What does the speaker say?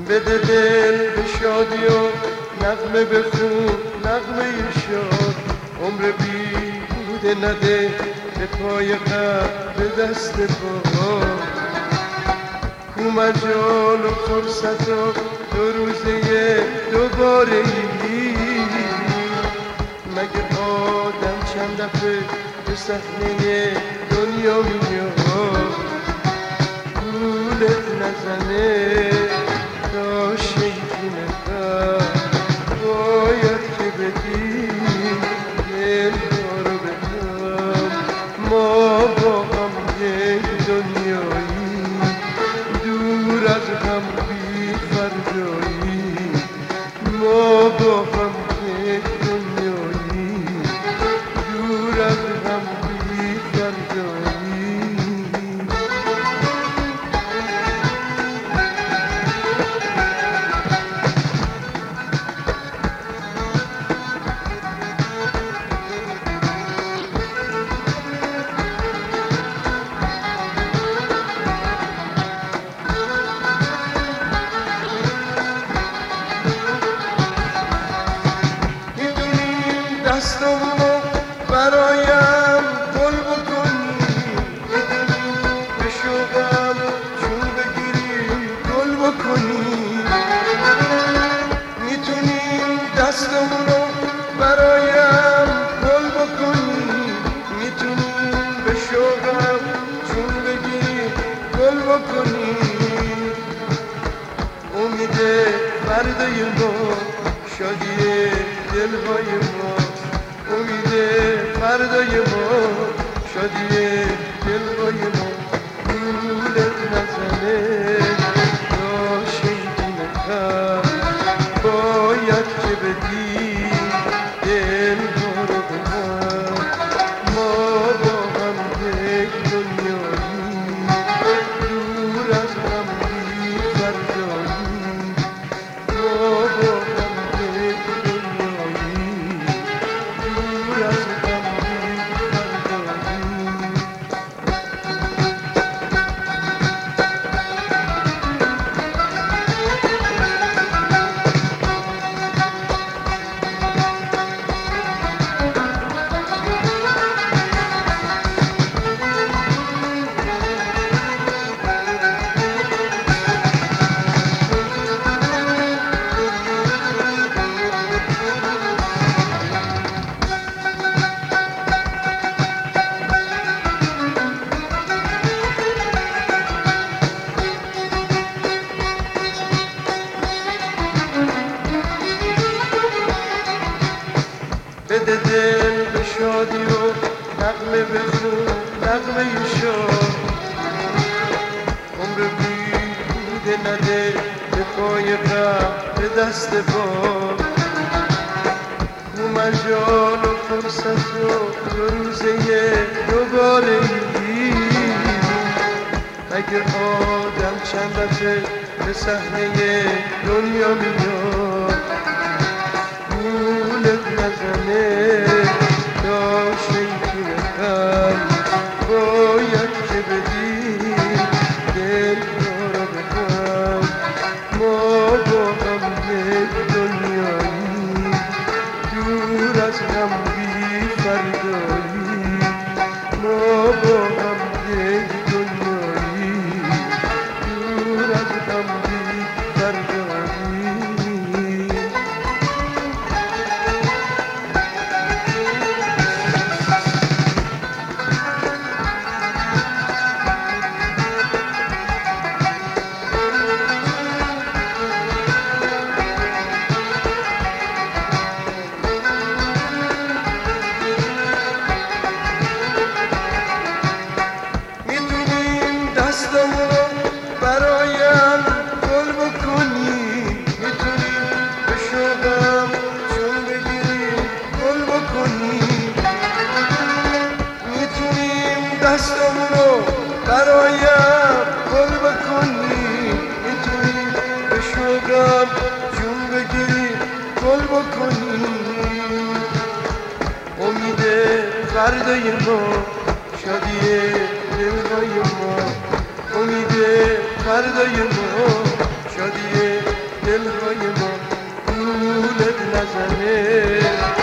بده دل به شادی و نغمه بخون نغمه شاد، عمر بیهوده نده به پای غم به دست پا. کو مجال و فرصت و دو روزه دوباره ای، مگه آدم چند دفعه به صحنه دنیا میاد، گولت نزنه تا شیطی نکن، باید که بدی دل رو بدم. ما با هم یک دنیایی، دور از هم بی فردایی. ما با هم یک دنیایی، دور از هم بی فردایی. دستمونو برایم گل بکنی، میدونی به شوقم چون بگیری گل بکنی. میتونی دستمونو برایم گل بکنی، میتونی به شوقم چون بگیری گل بکنی. امید فردای ما، شادی دلهای ما، امید فردای ما، شادی دلهای ما. گولت نزنه تا شیطی نکن، باید که بدی دل رو به من. ما با هم یک دنیایی، دور از هم بی فردایی. ما با هم یک دنیایی، دور از هم بی فردایی. بده دل به شادی و نغمه بخون نغمه شاد، عمر بیهوده نده به پای غم به دست پا. کو مجال و فرصت و دو روزه دوباره ای، مگه آدم چند دفعه به صحنه دنیا میاد، گولت نزنه تا شیطی نکن، باید که بدی دل رو بکن. ما با هم یک دنیایی، دور از هم بی فردایی. ما با هم یک دنیایی، دور از هم بی فردایی. دستمونو برایم گل بکنی، میتونی به شوقم چون بگیری گل بکنی. میتونیم دستمونو برایم گل بکنی، میتونی به شوقم چون بگیری گل بکنی. امید فردای ما، شادی دلهای ما، امید فردای ما، شادی دلهای ما گولت نزنه.